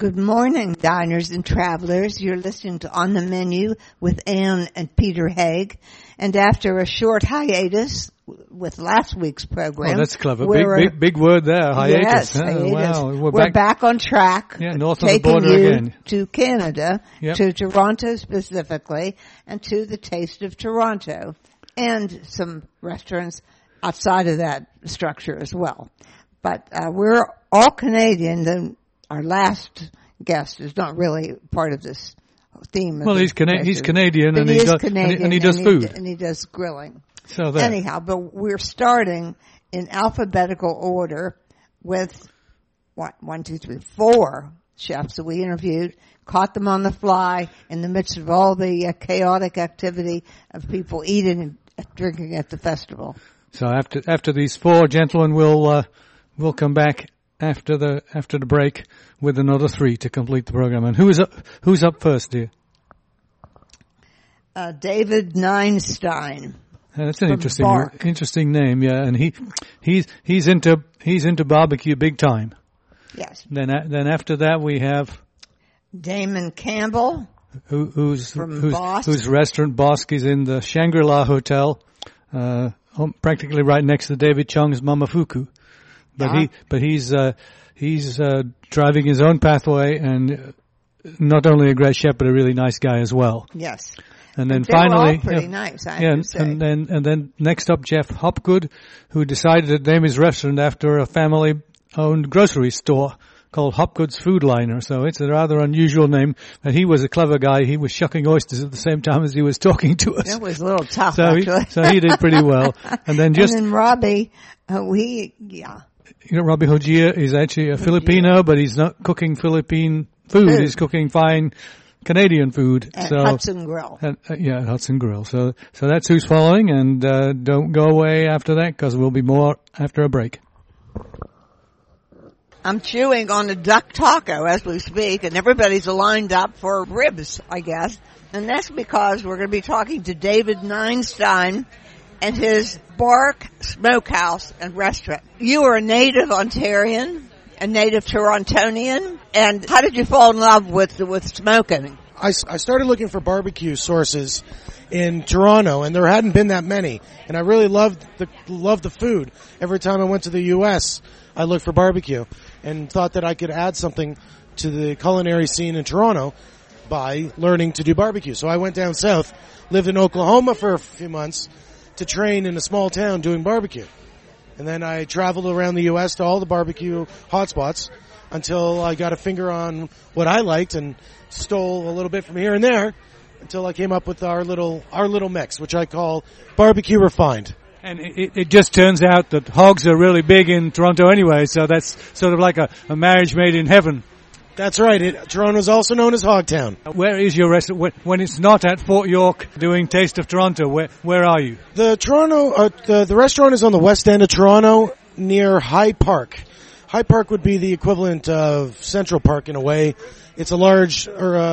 Good morning, diners and travelers. You're listening to On the Menu with Ann and Peter Haig. And after a short hiatus with last week's program. Oh, that's clever. Big word there, hiatus. Yes, hiatus. Wow. We're back on track. Yeah, north of the border again. To Canada, to Toronto specifically, and to the Taste of Toronto. And some restaurants outside of that structure as well. But we're all Canadian. Our last guest is not really part of this theme. Well, he's Canadian, and he does food, and he does grilling. So there. Anyhow, but we're starting in alphabetical order with 4 chefs that we interviewed. Caught them on the fly in the midst of all the chaotic activity of people eating and drinking at the festival. So after these 4 gentlemen, we'll come back after the break with another 3 to complete the program. And who's up first, dear? David Neinstein. That's an interesting name, yeah. And he's into barbecue big time. Yes. Then after that we have Damon Campbell, whose restaurant Bosque is in the Shangri-La Hotel, practically right next to David Chung's Mamafuku. But he's driving his own pathway, and not only a great chef, but a really nice guy as well. Yes. And then they finally, were all pretty nice, I have to say. and then next up, Jeff Hopgood, who decided to name his restaurant after a family-owned grocery store called Hopgood's Food Liner. So it's a rather unusual name. And he was a clever guy. He was shucking oysters at the same time as he was talking to us. That was a little tough, actually. So he did pretty well. And then Robbie, Robbie Hojia is actually a Filipino, but he's not cooking Philippine food. He's cooking fine Canadian food. At Hudson Grill. At Hudson Grill. So that's who's following, and don't go away after that, because we'll be more after a break. I'm chewing on a duck taco as we speak, and everybody's lined up for ribs, I guess. And that's because we're going to be talking to David Neinstein and his Bark Smokehouse and Restaurant. You are a native Ontarian, a native Torontonian, and how did you fall in love with smoking? I started looking for barbecue sources in Toronto, and there hadn't been that many. And I really loved the food. Every time I went to the U.S., I looked for barbecue and thought that I could add something to the culinary scene in Toronto by learning to do barbecue. So I went down south, lived in Oklahoma for a few months to train in a small town doing barbecue. And then I traveled around the U.S. to all the barbecue hotspots until I got a finger on what I liked and stole a little bit from here and there until I came up with our little mix, which I call Barbecue Refined. And it just turns out that hogs are really big in Toronto anyway, so that's sort of like a marriage made in heaven. That's right. Toronto is also known as Hogtown. Where is your restaurant? When it's not at Fort York doing Taste of Toronto, where are you? The restaurant is on the west end of Toronto near High Park. High Park would be the equivalent of Central Park in a way. It's a large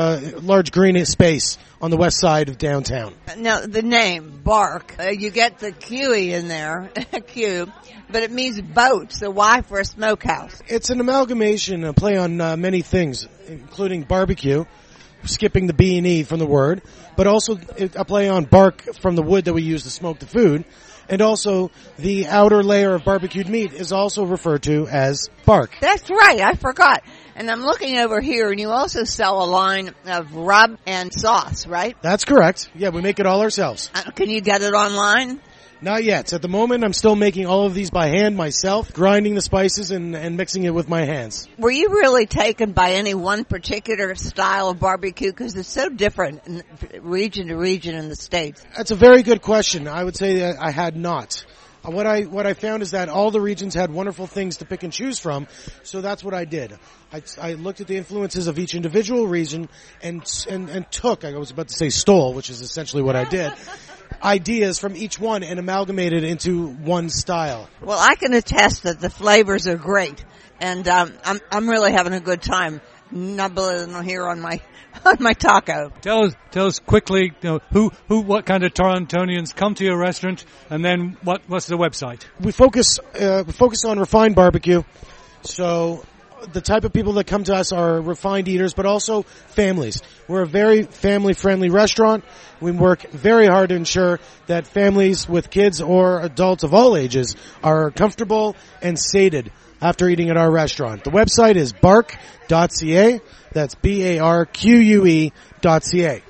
green space on the west side of downtown. Now, the name, Bark, you get the Q-y in there, Q, but it means boat, so why for a smokehouse? It's an amalgamation, a play on many things, including barbecue, skipping the B and E from the word, but also a play on bark from the wood that we use to smoke the food. And also, the outer layer of barbecued meat is also referred to as bark. That's right, I forgot. And I'm looking over here, and you also sell a line of rub and sauce, right? That's correct. Yeah, we make it all ourselves. Can you get it online? Not yet. At the moment, I'm still making all of these by hand myself, grinding the spices and mixing it with my hands. Were you really taken by any one particular style of barbecue? Because it's so different in region to region in the States. That's a very good question. I would say that I had not. What I found is that all the regions had wonderful things to pick and choose from, so that's what I did. I looked at the influences of each individual region and took, I was about to say stole, which is essentially what I did, ideas from each one and amalgamated into one style. Well, I can attest that the flavors are great, and I'm really having a good time nibbling here on my taco. Tell us quickly, what kind of Torontonians come to your restaurant, and then what's the website? We focus on refined barbecue. So the type of people that come to us are refined eaters, but also families. We're a very family-friendly restaurant. We work very hard to ensure that families with kids or adults of all ages are comfortable and sated after eating at our restaurant. The website is barque.ca. That's BARQUE.ca.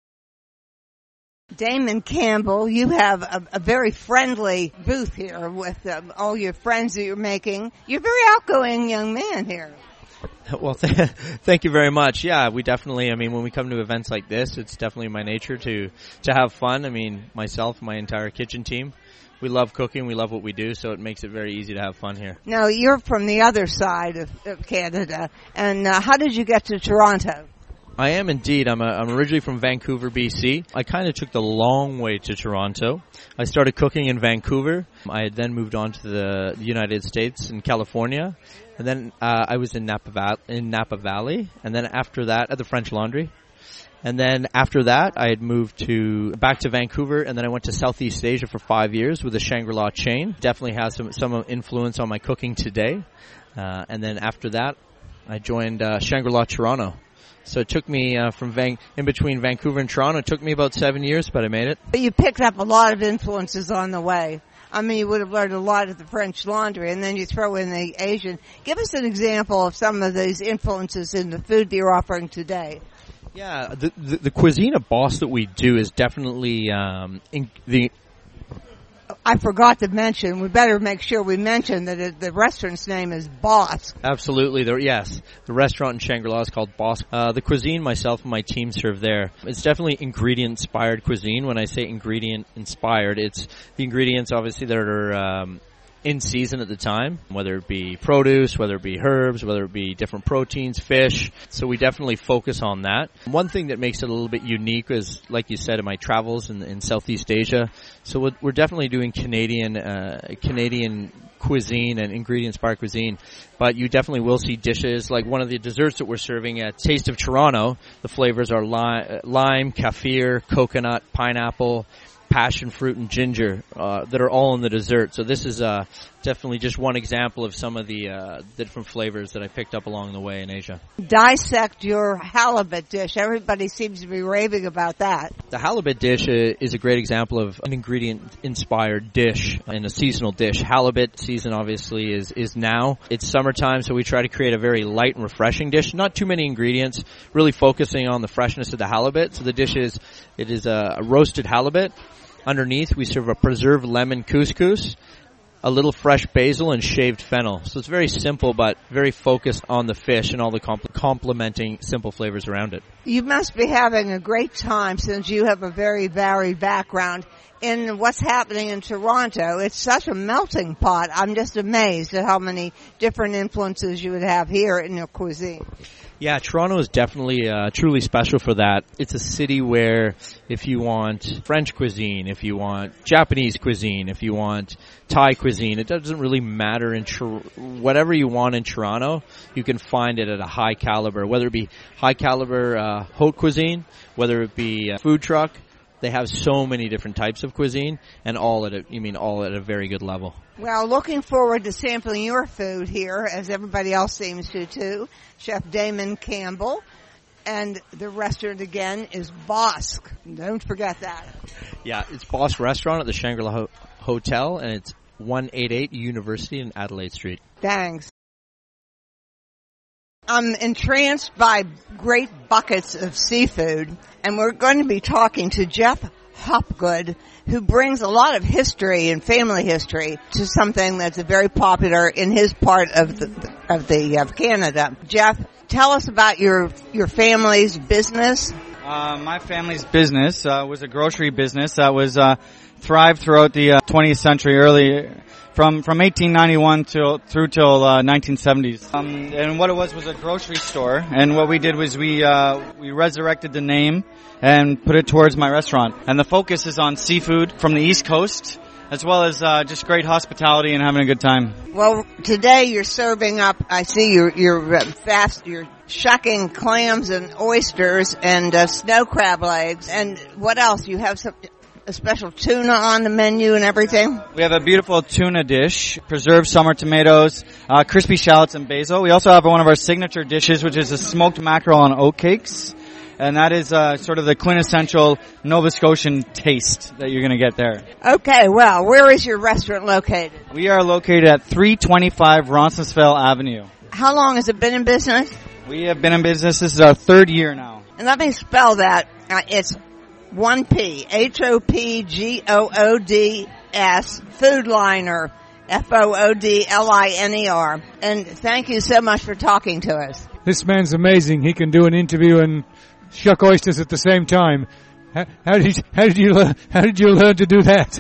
Damon Campbell, you have a very friendly booth here with all your friends that you're making. You're a very outgoing young man here. Well, thank you very much. Yeah, we definitely, when we come to events like this, it's definitely my nature to have fun. Myself, my entire kitchen team, we love cooking, we love what we do, so it makes it very easy to have fun here. Now, you're from the other side of Canada, and how did you get to Toronto? I am indeed. I'm originally from Vancouver, BC. I kind of took the long way to Toronto. I started cooking in Vancouver. I had then moved on to the United States in California. And then I was in Napa Valley. And then after that, at the French Laundry. And then after that, I had moved back to Vancouver, and then I went to Southeast Asia for 5 years with the Shangri-La chain. Definitely has some influence on my cooking today. And then after that, I joined Shangri-La Toronto. So it took me in between Vancouver and Toronto. It took me about 7 years, but I made it. But you picked up a lot of influences on the way. You would have learned a lot at the French Laundry, and then you throw in the Asian. Give us an example of some of these influences in the food that you're offering today. Yeah, the cuisine of Boss that we do is definitely I forgot to mention, we better make sure we mention that the restaurant's name is Boss. Absolutely. The restaurant in Shangri-La is called Boss. The cuisine myself and my team serve there. It's definitely ingredient-inspired cuisine. When I say ingredient-inspired, it's the ingredients, obviously, that are in season at the time, whether it be produce, whether it be herbs, whether it be different proteins, fish. So we definitely focus on that. One thing that makes it a little bit unique is, like you said, in my travels in Southeast Asia. So we're definitely doing Canadian cuisine and ingredient-inspired cuisine. But you definitely will see dishes like one of the desserts that we're serving at Taste of Toronto. The flavors are lime, kaffir, coconut, pineapple, passion fruit, and ginger that are all in the dessert. So this is definitely just one example of some of the different flavors that I picked up along the way in Asia. Dissect your halibut dish. Everybody seems to be raving about that. The halibut dish is a great example of an ingredient-inspired dish and a seasonal dish. Halibut season obviously is now. It's summertime, so we try to create a very light and refreshing dish. Not too many ingredients, really focusing on the freshness of the halibut. So the dish is a roasted halibut. Underneath, we serve a preserved lemon couscous, a little fresh basil, and shaved fennel. So it's very simple, but very focused on the fish and all the complementing simple flavors around it. You must be having a great time since you have a very varied background in what's happening in Toronto. It's such a melting pot. I'm just amazed at how many different influences you would have here in your cuisine. Yeah, Toronto is definitely truly special for that. It's a city where if you want French cuisine, if you want Japanese cuisine, if you want Thai cuisine, it doesn't really matter. Whatever you want in Toronto, you can find it at a high caliber, whether it be high caliber haute cuisine, whether it be a food truck. They have so many different types of cuisine, and all at a very good level. Well, looking forward to sampling your food here, as everybody else seems to too. Chef Damon Campbell, and the restaurant again is Boss. Don't forget that. Yeah, it's Boss Restaurant at the Shangri-La Hotel, and it's 188 University in Adelaide Street. Thanks. I'm entranced by great buckets of seafood, and we're going to be talking to Jeff Hopgood, who brings a lot of history and family history to something that's very popular in his part of Canada. Jeff, tell us about your family's business. My family's business was a grocery business that was thrived throughout the 20th century, early from 1891 till 1970s. And what it was a grocery store. And what we did was we resurrected the name and put it towards my restaurant. And the focus is on seafood from the East Coast, as well as just great hospitality and having a good time. Well, today you're serving up, I see you're shucking clams and oysters and snow crab legs. And what else? You have some a special tuna on the menu and everything? We have a beautiful tuna dish, preserved summer tomatoes, crispy shallots and basil. We also have one of our signature dishes, which is a smoked mackerel on oatcakes. And that is sort of the quintessential Nova Scotian taste that you're going to get there. Okay, well, where is your restaurant located? We are located at 325 Roncesvalles Avenue. How long has it been in business? We have been in business. This is our third year now. And let me spell that. It's 1P, HOPGOODS, Foodliner, FOODLINER. And thank you so much for talking to us. This man's amazing. He can do an interview and shuck oysters at the same time. How did you learn to do that?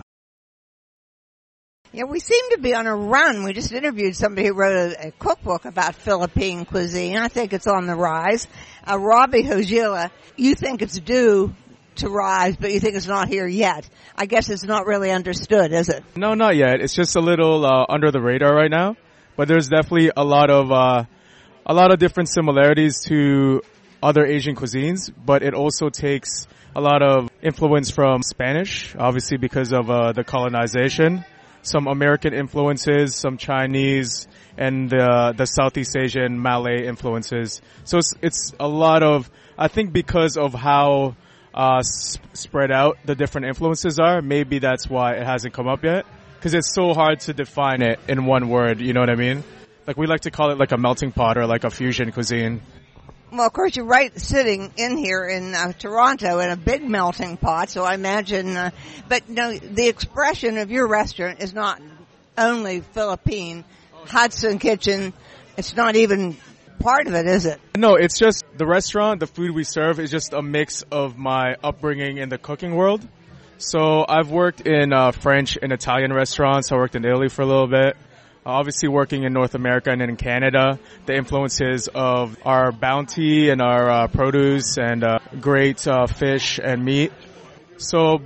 Yeah, we seem to be on a run. We just interviewed somebody who wrote a cookbook about Philippine cuisine. I think it's on the rise. Robbie Hojila, you think it's due to rise, but you think it's not here yet. I guess it's not really understood, is it? No, not yet. It's just a little under the radar right now. But there's definitely a lot of different similarities to other Asian cuisines, but it also takes a lot of influence from Spanish, obviously because of the colonization, some American influences, some Chinese, and the Southeast Asian Malay influences. So it's a lot of, I think because of how spread out the different influences are, maybe that's why it hasn't come up yet, because it's so hard to define it in one word, you know what I mean? Like we like to call it like a melting pot or like a fusion cuisine. Well, of course, you're right sitting in here in Toronto in a big melting pot, so I imagine, but no, the expression of your restaurant is not only Philippine. Hudson Kitchen, it's not even part of it, is it? No, it's just the restaurant, the food we serve is just a mix of my upbringing in the cooking world. So I've worked in French and Italian restaurants. I worked in Italy for a little bit. Obviously working in North America and in Canada, the influences of our bounty and our produce and great fish and meat. So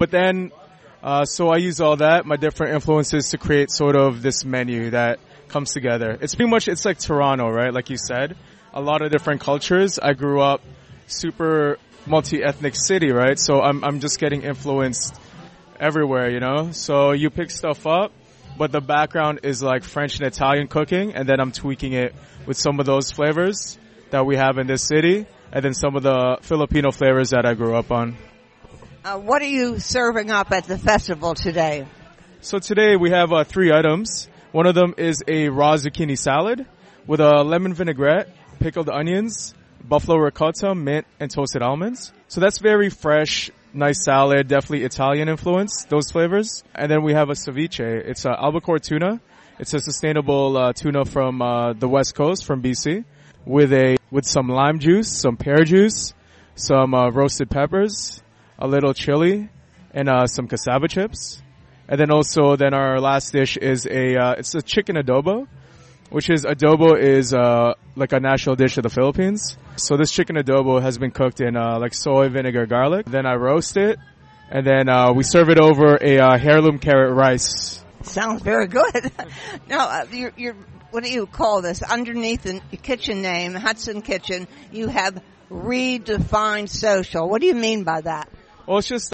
I use all that, my different influences to create sort of this menu that comes together. It's pretty much, it's like Toronto, right? Like you said, a lot of different cultures. I grew up super multi-ethnic city, right? So I'm just getting influenced everywhere, you know? So you pick stuff up, but the background is like French and Italian cooking, and then I'm tweaking it with some of those flavors that we have in this city, and then some of the Filipino flavors that I grew up on. What are you serving up at the festival today? So today we have 3 items. One of them is a raw zucchini salad with a lemon vinaigrette, pickled onions, buffalo ricotta, mint, and toasted almonds. So that's very fresh, nice salad, definitely Italian influence, those flavors. And then we have a ceviche. It's albacore tuna. It's a sustainable tuna from the West Coast, from BC, with some lime juice, some pear juice, some roasted peppers, a little chili, and some cassava chips. And then also, our last dish is it's a chicken adobo, which is like a national dish of the Philippines. So this chicken adobo has been cooked in like soy, vinegar, garlic. Then I roast it, and then we serve it over a heirloom carrot rice. Sounds very good. Now, you're what do you call this? Underneath the kitchen name, Hudson Kitchen, you have redefined social. What do you mean by that? Well, it's just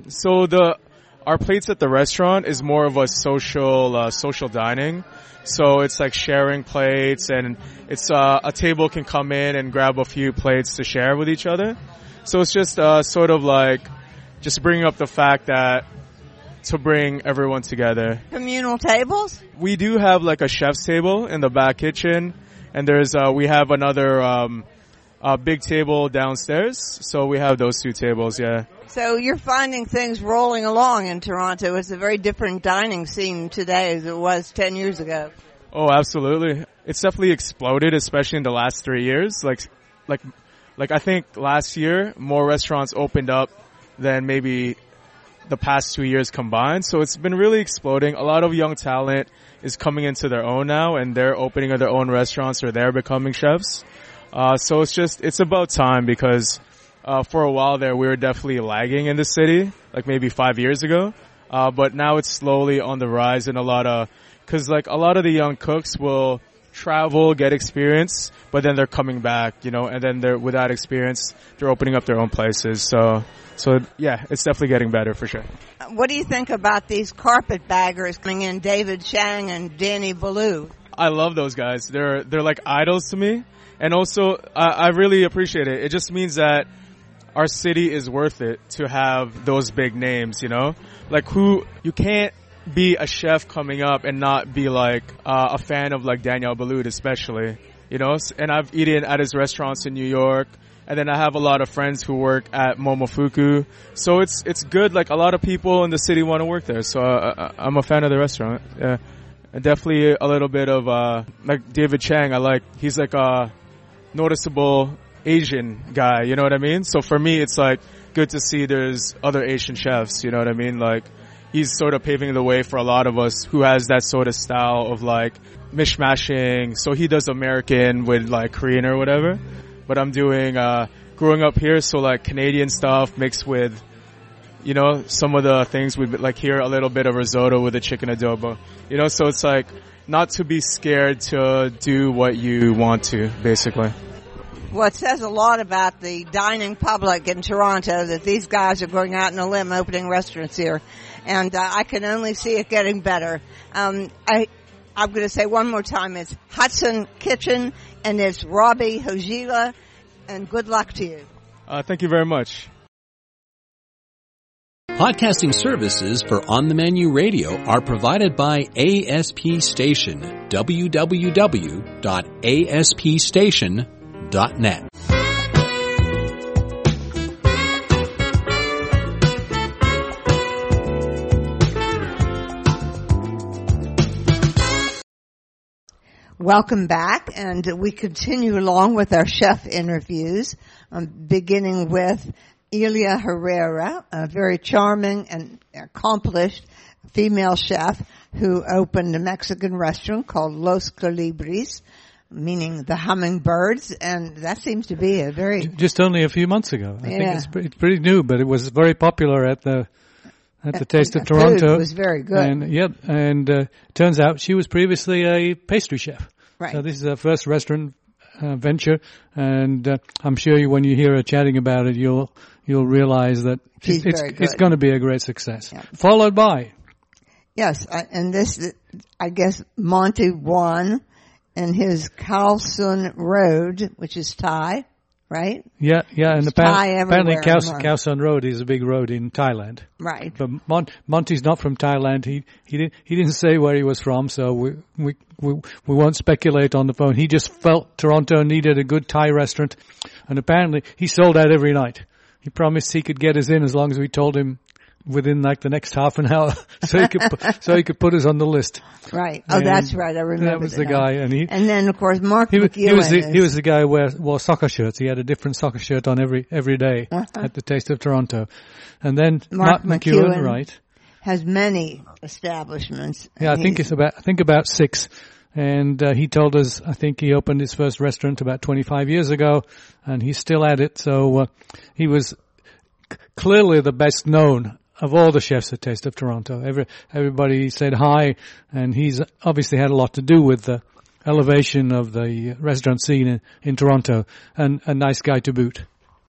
our plates at the restaurant is more of a social dining. So it's like sharing plates, and it's a table can come in and grab a few plates to share with each other. So it's just sort of like just bringing up the fact that to bring everyone together. Communal tables? We do have like a chef's table in the back kitchen, and we have another big table downstairs. So we have those 2 tables, yeah. So you're finding things rolling along in Toronto. It's a very different dining scene today as it was 10 years ago. Oh, absolutely. It's definitely exploded, especially in the last 3 years. Like I think last year more restaurants opened up than maybe the past 2 years combined. So it's been really exploding. A lot of young talent is coming into their own now, and they're opening their own restaurants or they're becoming chefs. So it's about time, because for a while there, we were definitely lagging in the city, like maybe 5 years ago. But now it's slowly on the rise, and because like a lot of the young cooks will travel, get experience, but then they're coming back, and then they're with that experience, they're opening up their own places. So yeah, it's definitely getting better for sure. What do you think about these carpetbaggers coming in, David Chang and Danny Ballou? I love those guys. They're like idols to me, and also I really appreciate it. It just means that our city is worth it to have those big names, Like you can't be a chef coming up and not be like a fan of like Daniel Ballou especially, and I've eaten at his restaurants in New York, and then I have a lot of friends who work at Momofuku, so it's good. Like a lot of people in the city want to work there, so I'm a fan of the restaurant. Yeah, and definitely a little bit of like David Chang. He's like a noticeable Asian guy, you know what I mean? So for me, it's like good to see there's other Asian chefs, you know what I mean? Like he's sort of paving the way for a lot of us who has that sort of style of like mishmashing. So he does American with like Korean or whatever, but I'm doing growing up here, so like Canadian stuff mixed with some of the things we like here, a little bit of risotto with a chicken adobo, so it's like not to be scared to do what you want to, basically. Well, it says a lot about the dining public in Toronto that these guys are going out on a limb opening restaurants here. And I can only see it getting better. I'm going to say one more time, it's Hudson Kitchen, and it's Robbie Hojila, and good luck to you. Thank you very much. Podcasting services for On the Menu Radio are provided by ASP Station, www.aspstation.net. Welcome back, and we continue along with our chef interviews, beginning with Elia Herrera, a very charming and accomplished female chef who opened a Mexican restaurant called Los Colibris, meaning the hummingbirds, and that seems to be a very... Just only a few months ago. I think it's pretty new, but it was very popular at the Taste of Toronto. It was very good. And turns out she was previously a pastry chef. Right. So this is her first restaurant venture, and I'm sure when you hear her chatting about it, you'll realize that it's going to be a great success. Yeah. Followed by... Yes, and this, I guess, Monty Juan and his Khao Sun Road, which is Thai, right? Yeah, and apparently Khao Sun Road is a big road in Thailand. Right. But Monty's not from Thailand. He didn't say where he was from, so we won't speculate on the phone. He just felt Toronto needed a good Thai restaurant, and apparently he sold out every night. He promised he could get us in as long as we told him within like the next half an hour, so he could put us on the list. Right. Oh, that's right. I remember that was the guy, and then of course Mark McEwen. He was the guy who wore soccer shirts. He had a different soccer shirt on every day at the Taste of Toronto, and then Mark McEwen, right, has many establishments. Yeah, I think about 6. And he told us, I think he opened his first restaurant about 25 years ago, and he's still at it. So he was clearly the best known of all the chefs at Taste of Toronto. Everybody said hi, and he's obviously had a lot to do with the elevation of the restaurant scene in Toronto, and a nice guy to boot.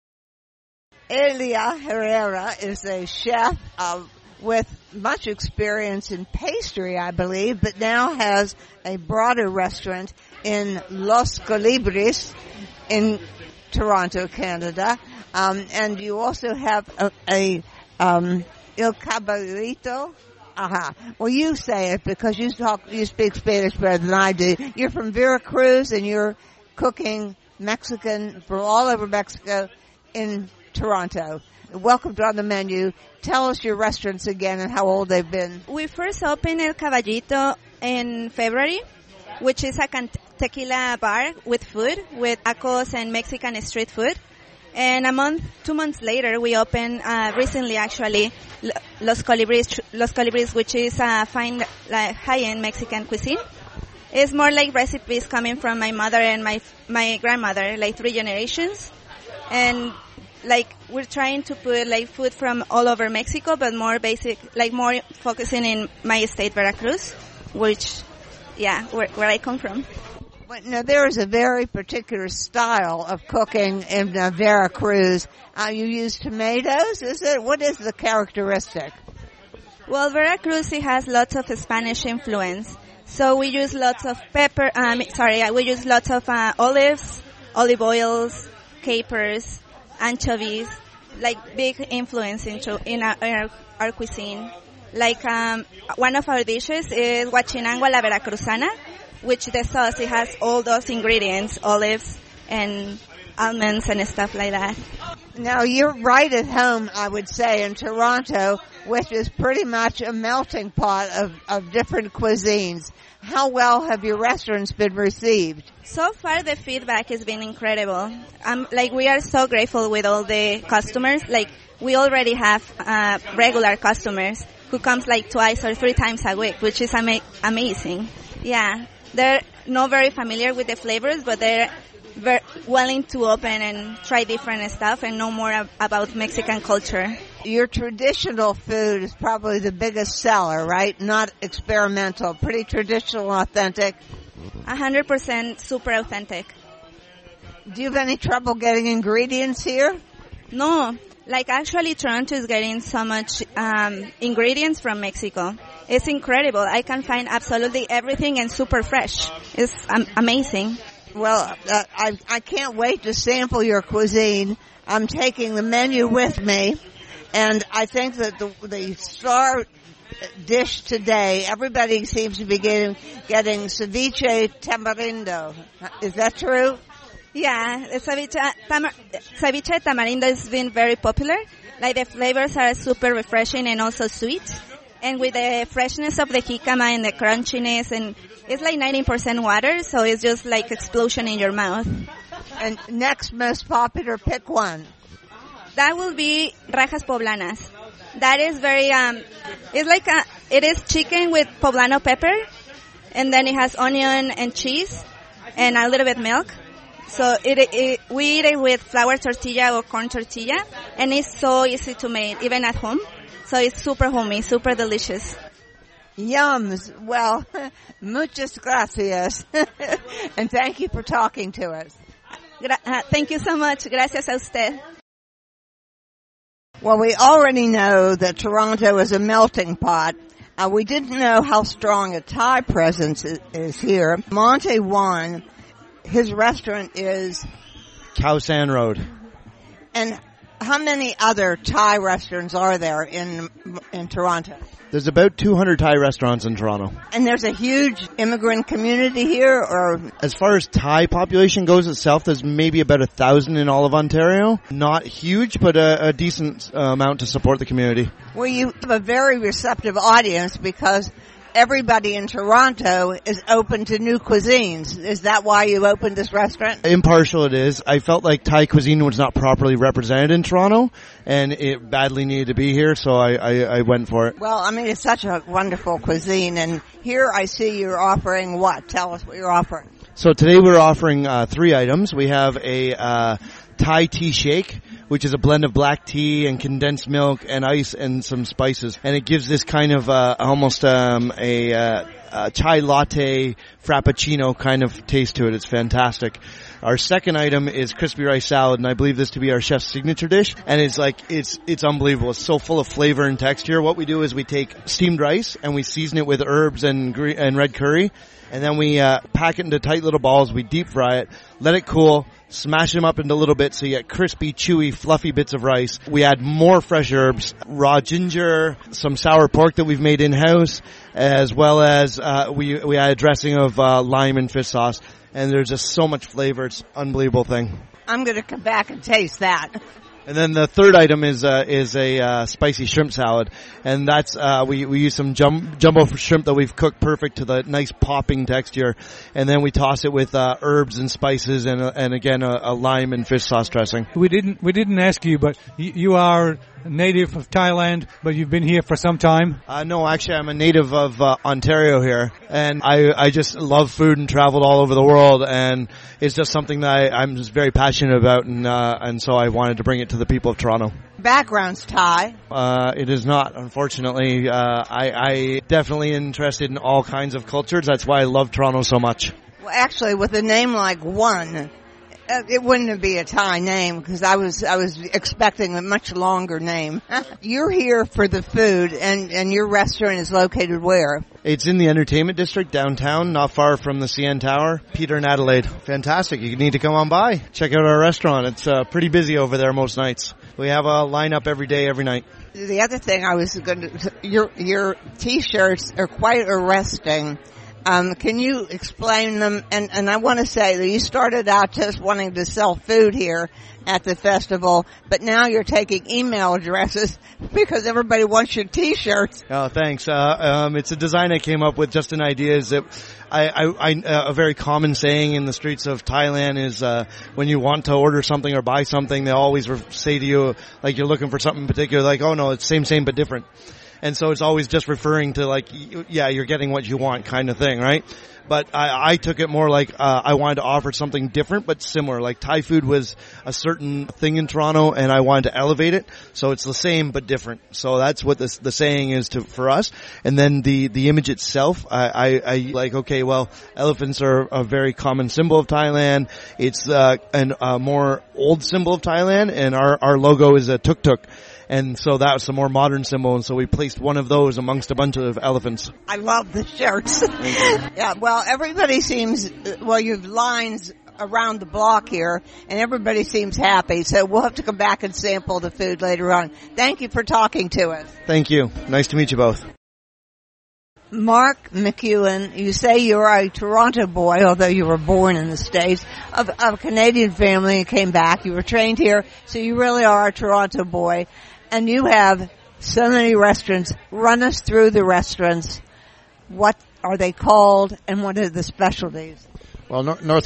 Elia Herrera is a chef with much experience in pastry, I believe, but now has a broader restaurant in Los Colibris in Toronto, Canada. And you also have a El Caballito. Well, you say it because you speak Spanish better than I do. You're from Veracruz, and you're cooking Mexican from all over Mexico in Toronto. Welcome to On the Menu. Tell us your restaurants again and how old they've been. We first opened El Caballito in February, which is a tequila bar with food, with tacos and Mexican street food. And 2 months later, we opened, recently actually, Los Colibris, which is a fine, like, high-end Mexican cuisine. It's more like recipes coming from my mother and my grandmother, like 3 generations. And, like, we're trying to put, like, food from all over Mexico, but more basic, like, more focusing in my state, Veracruz, which, yeah, where I come from. Now, there is a very particular style of cooking in Veracruz. You use tomatoes, is it? What is the characteristic? Well, Veracruz has lots of Spanish influence. So we use lots of pepper, we use lots of olives, olive oils, capers, anchovies, like big influence in our cuisine. Like one of our dishes is Huachinango a la Veracruzana, which the sauce, it has all those ingredients, olives and almonds and stuff like that. Now, you're right at home, I would say, in Toronto, which is pretty much a melting pot of different cuisines. How well have your restaurants been received? So far, the feedback has been incredible. We are so grateful with all the customers. Like, we already have regular customers who comes like 2 or 3 times a week, which is amazing. Yeah, they're not very familiar with the flavors, but they're very willing to open and try different stuff and know more about Mexican culture. Your traditional food is probably the biggest seller, right? Not experimental, pretty traditional, authentic. 100% super authentic. Do you have any trouble getting ingredients here? No. Like, actually, Toronto is getting so much ingredients from Mexico. It's incredible. I can find absolutely everything and super fresh. It's amazing. Well, I can't wait to sample your cuisine. I'm taking the menu with me, and I think that the star dish today, everybody seems to be getting ceviche tamarindo. Is that true? Yeah, the ceviche tamarindo has been very popular. Like, the flavors are super refreshing and also sweet. And with the freshness of the jicama and the crunchiness, and it's like 90% water, so it's just like explosion in your mouth. And next most popular, pick one. That will be rajas poblanas. That is very, it is chicken with poblano pepper, and then it has onion and cheese, and a little bit milk. So we eat it with flour tortilla or corn tortilla, and it's so easy to make, even at home. So it's super homey, super delicious. Yums. Well, muchas gracias. And thank you for talking to us. Thank you so much. Gracias a usted. Well, we already know that Toronto is a melting pot. We didn't know how strong a Thai presence is here. Monte Juan, his restaurant is Khao San Road. And how many other Thai restaurants are there in Toronto? There's about 200 Thai restaurants in Toronto. And there's a huge immigrant community here, or? As far as Thai population goes itself, there's maybe about 1,000 in all of Ontario. Not huge, but a decent amount to support the community. Well, you have a very receptive audience because everybody in Toronto is open to new cuisines. Is that why you opened this restaurant? Impartial it is. I felt like Thai cuisine was not properly represented in Toronto, and it badly needed to be here, so I went for it. Well, I mean, it's such a wonderful cuisine, and here I see you're offering what? Tell us what you're offering. So today we're offering 3 items. We have a Thai tea shake, which is a blend of black tea and condensed milk and ice and some spices. And it gives this kind of almost a chai latte frappuccino kind of taste to it. It's fantastic. Our second item is crispy rice salad, and I believe this to be our chef's signature dish. And it's unbelievable. It's so full of flavor and texture. What we do is we take steamed rice and we season it with herbs and red curry. And then we pack it into tight little balls. We deep fry it, let it cool, smash them up into little bits so you get crispy, chewy, fluffy bits of rice. We add more fresh herbs, raw ginger, some sour pork that we've made in-house, as well as we add a dressing of lime and fish sauce. And there's just so much flavor. It's an unbelievable thing. I'm going to come back and taste that. And then the third item is a spicy shrimp salad, and that's we use some jumbo shrimp that we've cooked perfect to the nice popping texture, and then we toss it with herbs and spices and again a lime and fish sauce dressing. We didn't ask you, but you are a native of Thailand, but you've been here for some time. No, actually, I'm a native of Ontario here, and I just love food and traveled all over the world, and it's just something that I'm just very passionate about, and so I wanted to bring it to the people of Toronto. Background's Thai. It is not, unfortunately. I definitely interested in all kinds of cultures. That's why I love Toronto so much. Well, actually, with a name like One, it wouldn't be a Thai name because I was expecting a much longer name. You're here for the food, and your restaurant is located where? It's in the entertainment district downtown, not far from the CN Tower. Peter and Adelaide. Fantastic. You need to come on by. Check out our restaurant. It's pretty busy over there most nights. We have a lineup every day, every night. The other thing I was going to, your T-shirts are quite arresting. Can you explain them? And I want to say that you started out just wanting to sell food here at the festival, but now you're taking email addresses because everybody wants your T-shirts. Oh, thanks. It's a design I came up with, just an idea. Is that a very common saying in the streets of Thailand is when you want to order something or buy something, they always say to you, like, you're looking for something particular, like, oh no, it's same but different. And so it's always just referring to, like, yeah, you're getting what you want kind of thing, right? But I took it more like I wanted to offer something different but similar. Like Thai food was a certain thing in Toronto, and I wanted to elevate it. So it's the same but different. So that's what the saying is for us. And then the image itself, I like, okay, well, elephants are a very common symbol of Thailand. It's a more old symbol of Thailand, and our logo is a tuk-tuk. And so that was a more modern symbol, and so we placed one of those amongst a bunch of elephants. I love the shirts. Yeah, well, everybody seems, well, you have lines around the block here, and everybody seems happy, so we'll have to come back and sample the food later on. Thank you for talking to us. Thank you. Nice to meet you both. Mark McEwen, you say you're a Toronto boy, although you were born in the States, of a Canadian family and came back. You were trained here, so you really are a Toronto boy. And you have so many restaurants. Run us through the restaurants. What are they called, and what are the specialties? Well, North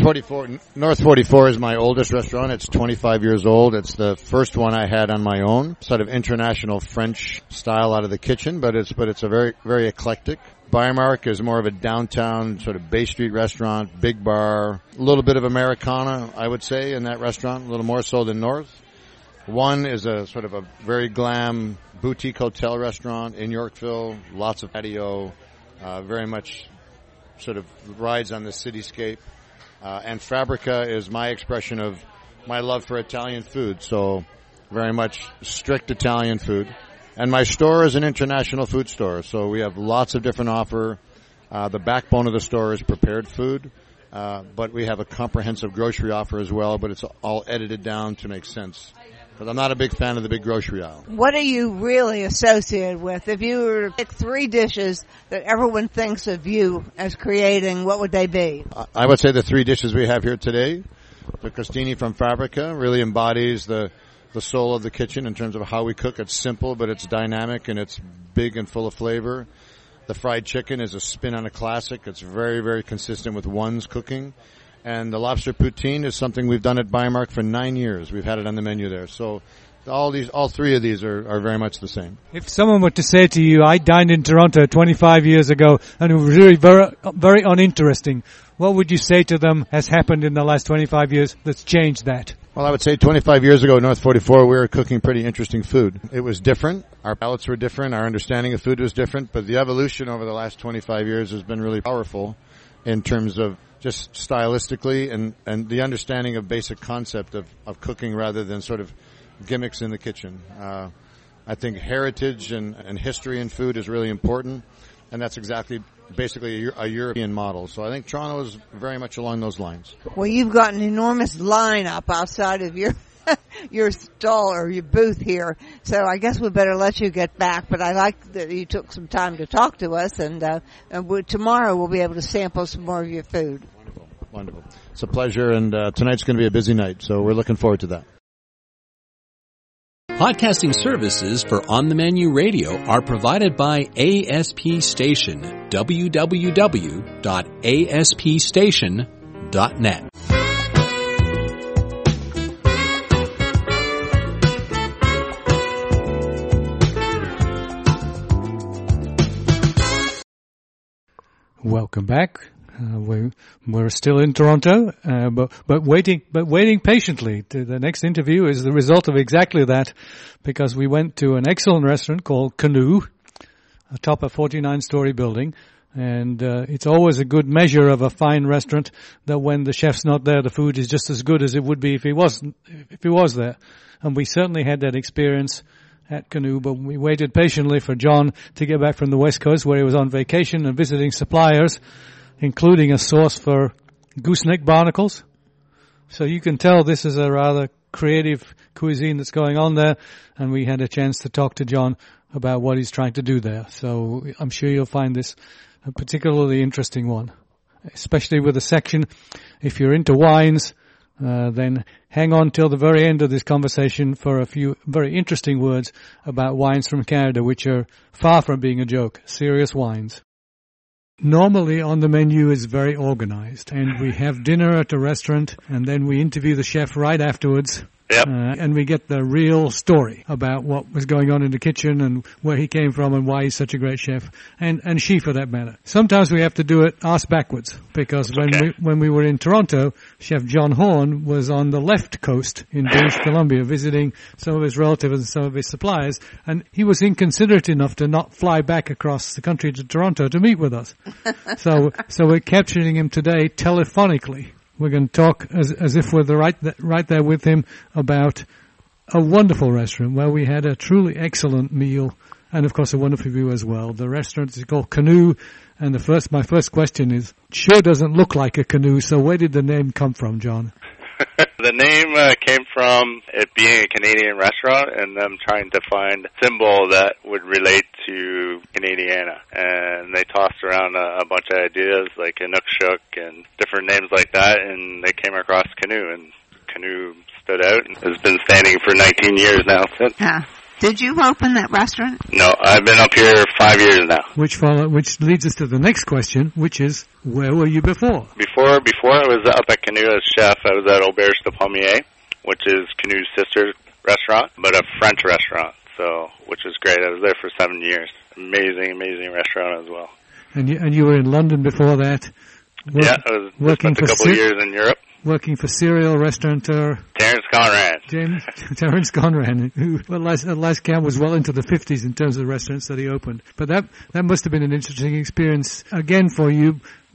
44 is my oldest restaurant. It's 25 years old. It's the first one I had on my own, sort of international French style out of the kitchen, but it's a very, very eclectic. Biomark is more of a downtown sort of Bay Street restaurant, big bar, a little bit of Americana, I would say, in that restaurant, a little more so than North. One is a sort of a very glam boutique hotel restaurant in Yorkville, lots of patio, very much sort of rides on the cityscape. And Fabrica is my expression of my love for Italian food, so very much strict Italian food. And my store is an international food store, so we have lots of different offer. The backbone of the store is prepared food, but we have a comprehensive grocery offer as well, but it's all edited down to make sense. But I'm not a big fan of the big grocery aisle. What are you really associated with? If you were to pick 3 dishes that everyone thinks of you as creating, what would they be? I would say the 3 dishes we have here today. The crostini from Fabrica really embodies the soul of the kitchen in terms of how we cook. It's simple, but it's dynamic and it's big and full of flavor. The fried chicken is a spin on a classic. It's very, very consistent with One's cooking. And the lobster poutine is something we've done at Biomark for 9 years. We've had it on the menu there. So all 3 of these are very much the same. If someone were to say to you, I dined in Toronto 25 years ago and it was really very, very uninteresting, what would you say to them has happened in the last 25 years that's changed that? Well, I would say 25 years ago, North 44, we were cooking pretty interesting food. It was different. Our palates were different. Our understanding of food was different. But the evolution over the last 25 years has been really powerful in terms of just stylistically and the understanding of basic concept of cooking rather than sort of gimmicks in the kitchen. I think heritage and history in food is really important, and that's basically a European model. So I think Toronto is very much along those lines. Well, you've got an enormous lineup outside of your stall or your booth here, so I guess we better let you get back, but I like that you took some time to talk to us, and tomorrow we'll be able to sample some more of your food. Wonderful. It's a pleasure, and tonight's going to be a busy night, so we're looking forward to that. Podcasting services for On the Menu Radio are provided by ASP Station, www.aspstation.net. Welcome back. We're still in Toronto, but waiting patiently. The next interview is the result of exactly that, because we went to an excellent restaurant called Canoe, atop a 49-story building, And it's always a good measure of a fine restaurant that when the chef's not there, the food is just as good as it would be if he was there. And we certainly had that experience at Canoe, but we waited patiently for John to get back from the West Coast where he was on vacation and visiting suppliers, including a source for gooseneck barnacles. So you can tell this is a rather creative cuisine that's going on there, and we had a chance to talk to John about what he's trying to do there. So I'm sure you'll find this a particularly interesting one, especially with a section. If you're into wines, then hang on till the very end of this conversation for a few very interesting words about wines from Canada, which are far from being a joke, serious wines. Normally on the menu is very organized, and we have dinner at a restaurant, and then we interview the chef right afterwards. Yep. And we get the real story about what was going on in the kitchen and where he came from and why he's such a great chef, and she for that matter. Sometimes we have to do it ass backwards, because when we were in Toronto, Chef John Horn was on the left coast in British Columbia visiting some of his relatives and some of his suppliers, and he was inconsiderate enough to not fly back across the country to Toronto to meet with us. So we're capturing him today telephonically. We're going to talk as if we're right there with him about a wonderful restaurant where we had a truly excellent meal and, of course, a wonderful view as well. The restaurant is called Canoe, and my first question is, sure doesn't look like a canoe, so where did the name come from, John? The name came from it being a Canadian restaurant and them trying to find a symbol that would relate to Canadiana. And they tossed around a bunch of ideas like Inukshuk and different names like that, and they came across Canoe, and Canoe stood out and has been standing for 19 years now since. Yeah. Did you open that restaurant? No, I've been up here 5 years now. Which leads us to the next question, which is, where were you before? Before I was up at Canoe as chef, I was at Auberge de Pommier, which is Canoe's sister restaurant, but a French restaurant, which was great. I was there for 7 years. Amazing restaurant as well. And you were in London before that? Yeah, I spent a couple of years in Europe. Working for serial restaurateur Terence Conran. Terence Conran, who at last count was well into the 50s in terms of the restaurants that he opened. But that must have been an interesting experience again for you.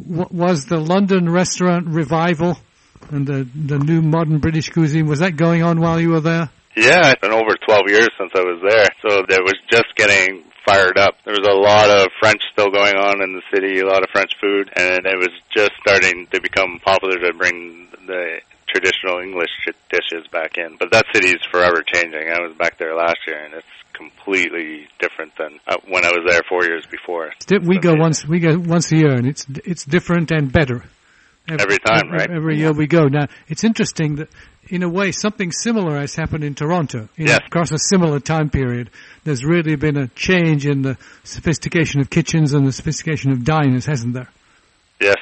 Was the London restaurant revival and the new modern British cuisine, was that going on while you were there? Yeah, it's been over 12 years since I was there, so it was just getting fired up. There was a lot of French still going on in the city, a lot of French food, and it was just starting to become popular to bring the traditional English dishes back in. But that city is forever changing. I was back there last year, and it's completely different than when I was there 4 years before. We go once a year, and it's different and better. Every time, right? Every year we go. Now, it's interesting that, in a way, something similar has happened in Toronto. Yes. Across a similar time period, there's really been a change in the sophistication of kitchens and the sophistication of diners, hasn't there? Yes,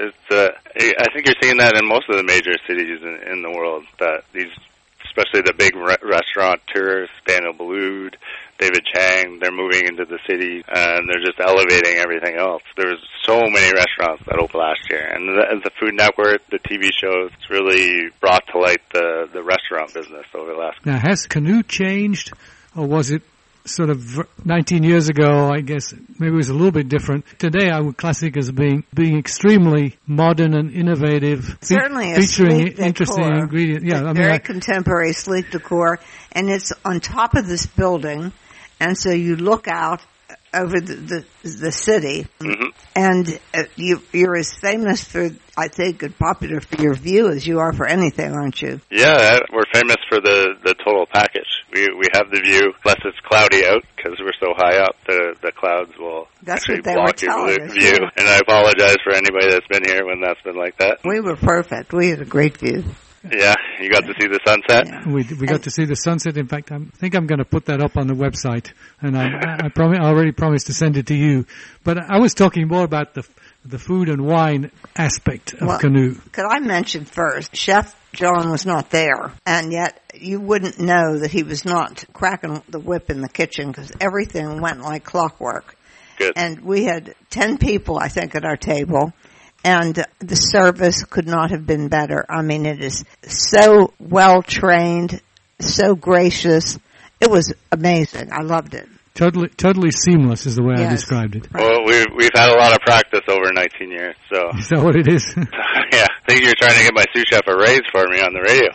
I think you're seeing that in most of the major cities in the world, that especially the big restaurateurs, Daniel Boulud, David Chang, they're moving into the city, and they're just elevating everything else. There's so many restaurants that opened last year, and the Food Network, the TV shows, it's really brought to light the restaurant business over the last. Now, has Canoe changed, or was it sort of 19 years ago, I guess, maybe it was a little bit different. Today I would classic as being extremely modern and innovative. Certainly featuring interesting ingredients. Yeah, very contemporary sleek decor, and it's on top of this building, and so you look out over the city, mm-hmm. and you're as famous for, I think, and popular for your view as you are for anything, aren't you? Yeah, we're famous for the total package. We have the view, unless it's cloudy out, because we're so high up, the clouds will actually block your view. Yeah. And I apologize for anybody that's been here when that's been like that. We were perfect. We had a great view. Yeah, you got to see the sunset? Yeah. We got to see the sunset. In fact, I think I'm going to put that up on the website, and I already promised to send it to you. But I was talking more about the food and wine aspect of Canoe. Could I mention first, Chef John was not there, and yet you wouldn't know that he was not cracking the whip in the kitchen, because everything went like clockwork. Good. And we had 10 people, I think, at our table. And the service could not have been better. I mean, it is so well trained, so gracious. It was amazing. I loved it. Totally seamless is the way I described it. Well, we've had a lot of practice over 19 years, so. Is that what it is? Yeah, I think you're trying to get my sous chef a raise for me on the radio.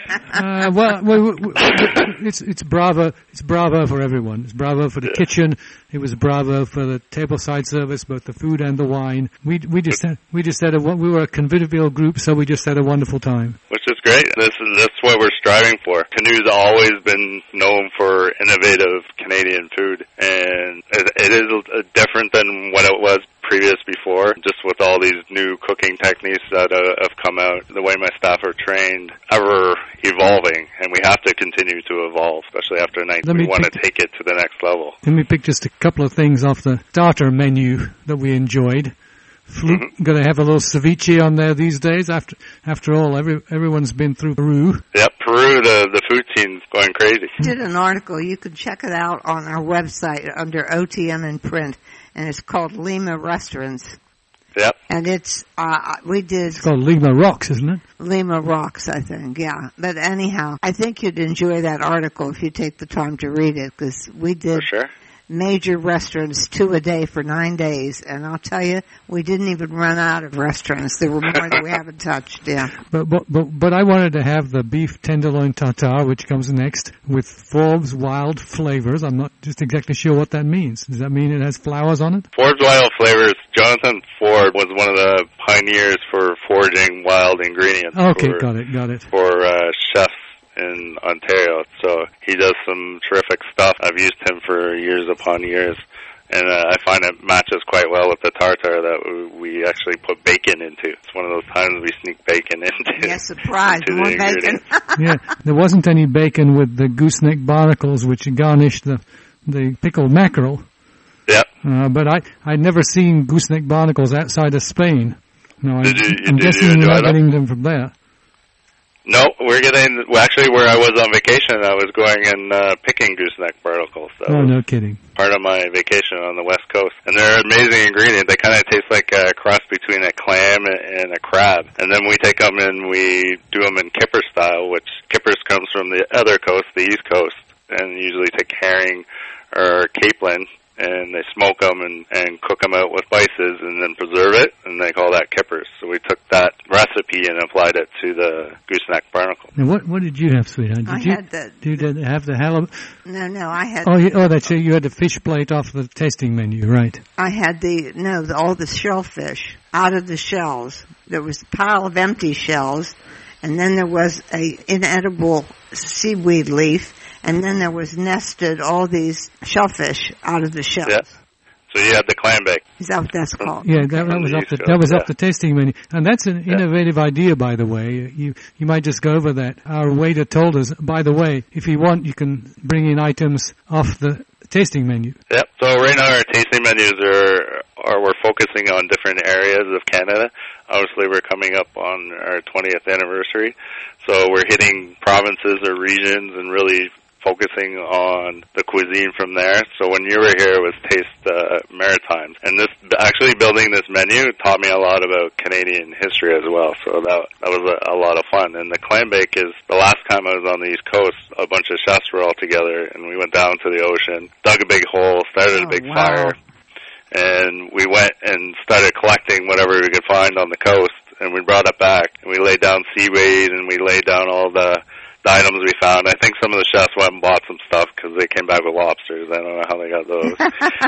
It's bravo. It's bravo for everyone. It's bravo for the kitchen. It was bravo for the tableside service, both the food and the wine. We just we were a convivial group, so we just had a wonderful time. Which is great. That's what we're striving for. Canoe's always been known for innovative Canadian food, and it is different than what it was previous before, just with all these new cooking techniques that have come out, the way my staff are trained, ever evolving, and we have to continue to evolve, especially after 19. We want to take it to the next level. Let me pick just a couple of things off the starter menu that we enjoyed. Going to have a little ceviche on there these days. After all, everyone's been through Peru. Yep, Peru, the food scene's going crazy. I did an article. You can check it out on our website under OTM in print, and it's called Lima Restaurants. Yep. And it's It's called Lima Rocks, isn't it? Lima Rocks, I think, yeah. But anyhow, I think you'd enjoy that article if you take the time to read it, because we did For sure. major restaurants 2 a day for 9 days, and I'll tell you, we didn't even run out of restaurants. There were more that we haven't touched. Yeah. But I wanted to have the beef tenderloin tartare, which comes next, with Forbes Wild flavors. I'm not just exactly sure what that means. Does that mean it has flowers on it? Forbes Wild flavors. Jonathan Ford was one of the pioneers for foraging wild ingredients. Okay, got it. For chefs in Ontario, so he does some terrific stuff. I've used him for years upon years, and I find it matches quite well with the tartare that we actually put bacon into. It's one of those times we sneak bacon into. Yeah, surprise, more bacon. Yeah, there wasn't any bacon with the gooseneck barnacles, which garnished the pickled mackerel. Yep. But I'd never seen gooseneck barnacles outside of Spain. No, I'm guessing you're not getting them from there. No, actually where I was on vacation, I was going and picking gooseneck barnacles. No kidding. Part of my vacation on the West Coast. And they're an amazing ingredient. They kind of taste like a cross between a clam and a crab. And then we take them and we do them in kipper style, which kippers comes from the other coast, the East Coast, and usually take herring or capelin, and they smoke them and cook them out with spices and then preserve it, and they call that kippers. So we took that recipe and applied it to the gooseneck barnacle. Now what did you have, sweetheart? Did you have the halibut? No, I had... that's it. You had the fish plate off the tasting menu, right? I had all the shellfish out of the shells. There was a pile of empty shells, and then there was a inedible seaweed leaf, and then there was nested all these shellfish out of the shells. Yeah. So you had the clam bake. Is that what that's called? Yeah, that was off the tasting menu. And that's an innovative idea, by the way. You might just go over that. Our waiter told us, by the way, if you want, you can bring in items off the tasting menu. Yep. So right now our tasting menus we're focusing on different areas of Canada. Obviously we're coming up on our 20th anniversary. So we're hitting provinces or regions and really focusing on the cuisine from there. So when you were here, it was Taste Maritimes. And actually building this menu taught me a lot about Canadian history as well. So that was a lot of fun. And the clam bake is, the last time I was on the East Coast, a bunch of chefs were all together, and we went down to the ocean, dug a big hole, started a big fire, and we went and started collecting whatever we could find on the coast, and we brought it back, and we laid down seaweed, and we laid down all the items we found. I think some of the chefs went and bought some stuff because they came back with lobsters. I don't know how they got those.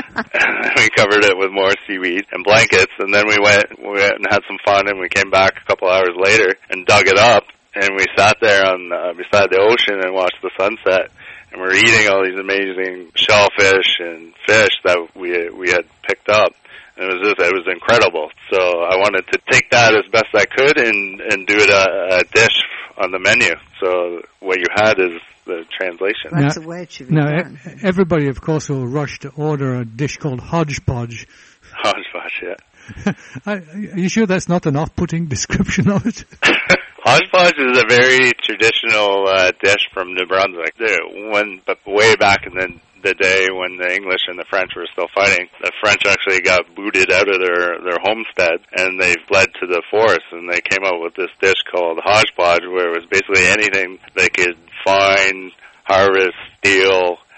We covered it with more seaweed and blankets, and then we went and had some fun, and we came back a couple hours later and dug it up, and we sat there on beside the ocean and watched the sunset, and we're eating all these amazing shellfish and fish that we had picked up. And it was incredible. So I wanted to take that as best I could and do it a dish on the menu. So what you had is the translation. That's the way it should be done. Everybody, of course, will rush to order a dish called hodgepodge. Hodgepodge, yeah. Are you sure that's not an off-putting description of it? Hodgepodge is a very traditional dish from New Brunswick. But way back in the day when the English and the French were still fighting, the French actually got booted out of their homestead, and they fled to the forest, and they came up with this dish called hodgepodge, where it was basically anything they could find, harvest, steal,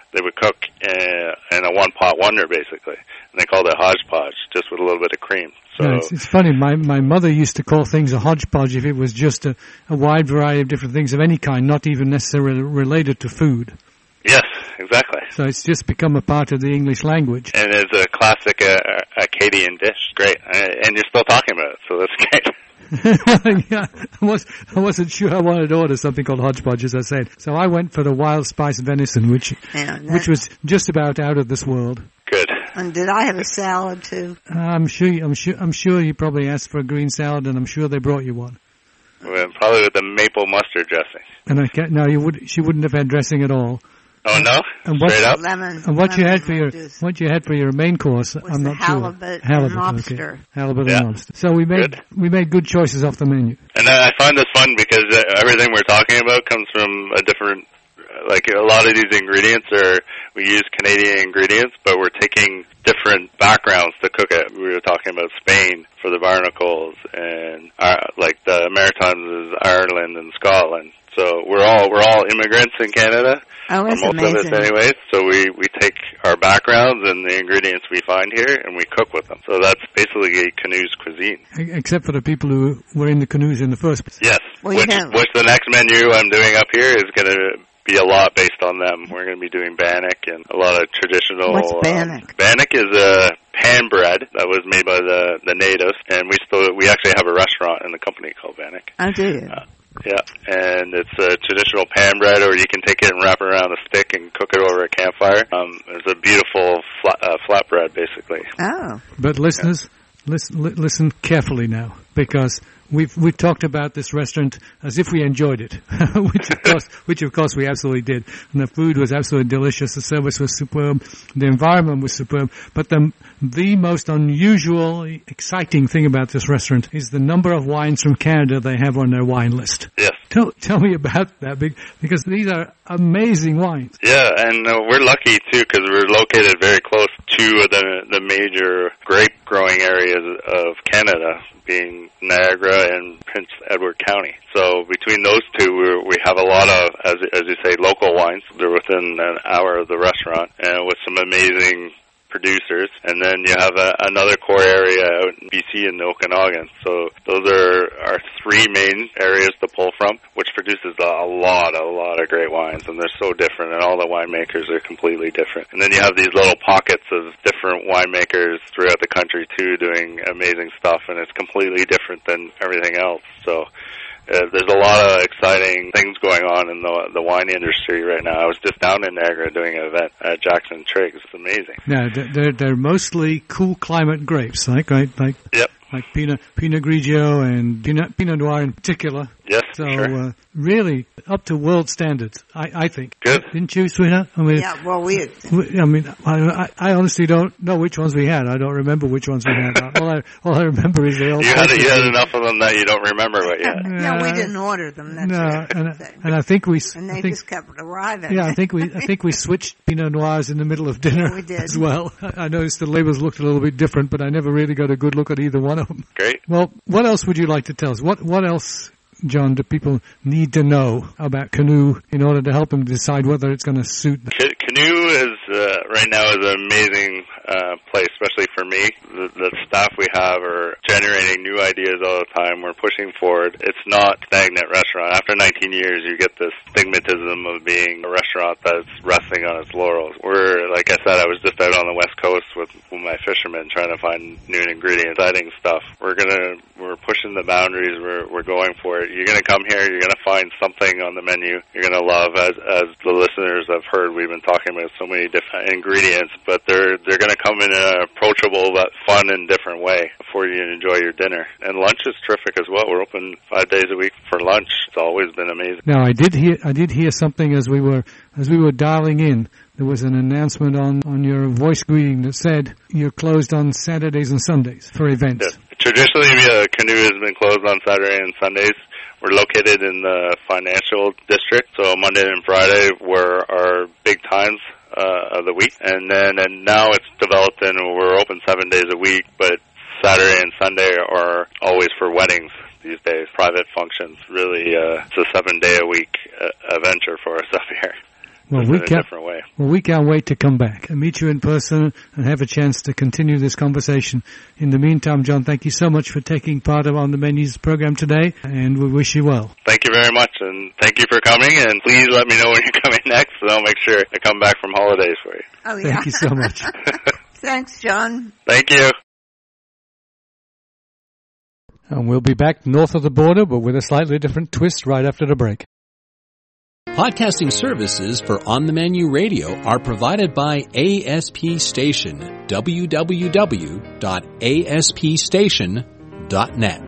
they would cook in a one-pot wonder, basically. And they called it hodgepodge, just with a little bit of cream. So yeah, it's funny. My mother used to call things a hodgepodge if it was just a wide variety of different things of any kind, not even necessarily related to food. Yes, exactly. So it's just become a part of the English language. And it's a classic Acadian dish. Great. And you're still talking about it, so that's great. Yeah, I wasn't sure I wanted to order something called hodgepodge, as I said. So I went for the wild spice venison, which was just about out of this world. Good. And did I have a salad too? I'm sure you probably asked for a green salad, and I'm sure they brought you one. Well, probably with the maple mustard dressing. And she wouldn't have had dressing at all. Oh no! Straight up. Lemon. And what you had for your main course, I'm not halibut sure. And lobster. Okay. Halibut and lobster. So we made good choices off the menu. And I find this fun because everything we're talking about comes from a different. Like a lot of these ingredients we use Canadian ingredients, but we're taking different backgrounds to cook it. We were talking about Spain for the barnacles, and like the Maritimes is Ireland and Scotland. So we're all immigrants in Canada. Oh, that's most amazing. of us anyway. So we take our backgrounds and the ingredients we find here, and we cook with them. So that's basically canoes cuisine. Except for the people who were in the canoes in the first place. Yes. Well, which the next menu I'm doing up here is going to be a lot based on them. We're going to be doing bannock and a lot of traditional. What's bannock? Bannock is a pan bread that was made by the natives, and we actually have a restaurant in the company called Bannock. I do. Yeah, and it's a traditional pan bread, or you can take it and wrap it around a stick and cook it over a campfire. It's a beautiful flatbread, basically. Oh. But listeners, listen carefully now, because we've talked about this restaurant as if we enjoyed it, which of course we absolutely did. And the food was absolutely delicious. The service was superb. The environment was superb. But the most unusual, exciting thing about this restaurant is the number of wines from Canada they have on their wine list. Yes. Tell me about that, because these are amazing wines. Yeah, and we're lucky too because we're located very close to the major grape growing areas of Canada, being Niagara and Prince Edward County. So between those two, we have a lot of, as you say, local wines. They're within an hour of the restaurant, and with some amazing producers. And then you have another core area out in BC and the Okanagan. So those are our three main areas to pull from, which produces a lot of great wines, and they're so different, and all the winemakers are completely different. And then you have these little pockets of different winemakers throughout the country too, doing amazing stuff, and it's completely different than everything else. So there's a lot of exciting things going on in the wine industry right now. I was just down in Niagara doing an event at Jackson Triggs. It's amazing. Now, they're mostly cool climate grapes, Yep. Like Pinot Grigio and Pinot Noir in particular. Yes, so, sure. Really up to world standards, I think. Good. Didn't you, sweetheart? I mean, yeah, well, I honestly don't know which ones we had. I don't remember which ones we had. all I remember is they all. You had enough of them that you don't remember what you had. Yeah, we didn't order them. That's and I think we. Just kept arriving. Yeah, I think we switched Pinot Noirs in the middle of dinner. We did as well. I noticed the labels looked a little bit different, but I never really got a good look at either one of them. Great. Well, what else would you like to tell us? What else, John, do people need to know about Canoe in order to help them decide whether it's going to suit them? Canoe is right now is an amazing place, especially for me. The staff we have are generating new ideas all the time. We're pushing forward. It's not a stagnant restaurant. After 19 years, you get this stigmatism of being a restaurant that's resting on its laurels. We're, like I said, I was just out on the West Coast with my fishermen trying to find new ingredients, exciting stuff. We're pushing the boundaries. We're going for it. You're going to come here. You're going to find something on the menu you're going to love. As the listeners have heard, we've been talking about so many different ingredients, but they're going to come in an approachable, but fun and different way before you enjoy your dinner. And lunch is terrific as well. We're open 5 days a week for lunch. It's always been amazing. Now, I did hear something as we were dialing in. There was an announcement on your voice greeting that said you're closed on Saturdays and Sundays for events. Yeah. Traditionally, Canoe has been closed on Saturday and Sundays. We're located in the financial district, so Monday and Friday were our big times of the week. And now it's developed and we're open 7 days a week, but Saturday and Sunday are always for weddings these days, private functions. Really, it's a 7 day a week adventure for us up here. Well, in a different way. Well, we can't wait to come back and meet you in person and have a chance to continue this conversation. In the meantime, John, thank you so much for taking part of On the Menu's program today, and we wish you well. Thank you very much, and thank you for coming, and please let me know when you're coming next, and I'll make sure I come back from holidays for you. Oh, yeah. Thank you so much. Thanks, John. Thank you. And we'll be back north of the border, but with a slightly different twist right after the break. Podcasting services for On the Menu Radio are provided by ASP Station, www.aspstation.net.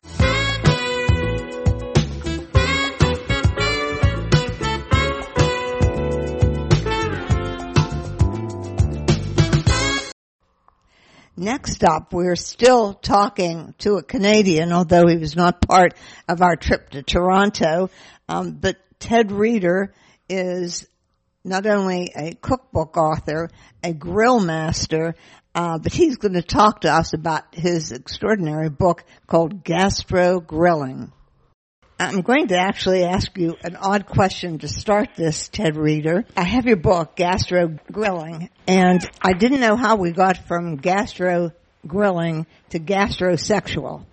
Next up, we're still talking to a Canadian, although he was not part of our trip to Toronto, but Ted Reeder is not only a cookbook author, a grill master, but he's going to talk to us about his extraordinary book called Gastro Grilling. I'm going to actually ask you an odd question to start this, Ted Reeder. I have your book, Gastro Grilling, and I didn't know how we got from gastro grilling to gastrosexual.